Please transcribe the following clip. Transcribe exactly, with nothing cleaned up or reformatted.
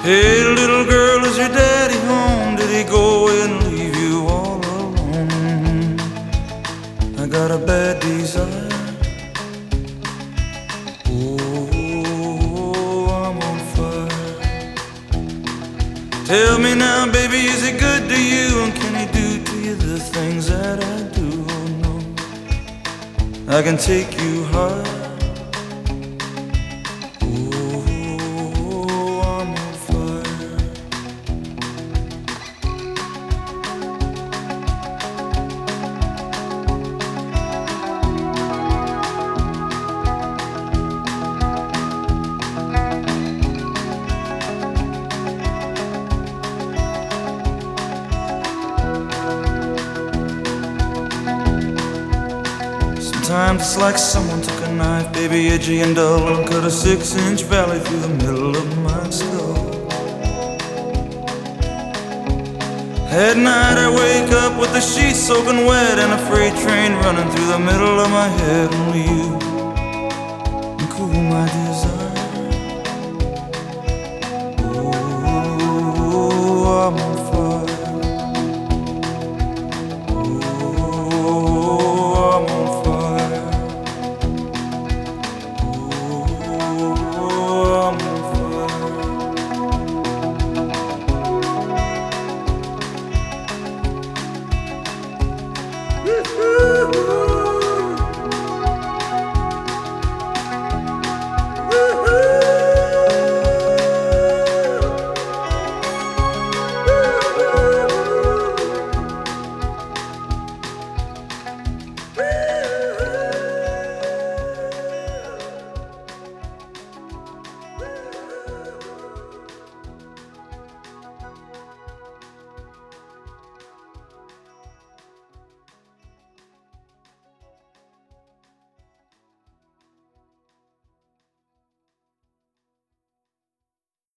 Hey, little girl, is your daddy home? Did he go away and leave you all alone? I got a bad desire. Oh, I'm on fire. Tell me now, baby, is he good to you? And can he do to you the things that I do? Oh no, I can take you high. Sometimes it's like someone took a knife, baby, edgy and dull, and cut a six-inch valley through the middle of my skull. At night I wake up with the sheets soaking wet and a freight train running through the middle of my head. Only you can cool my desire.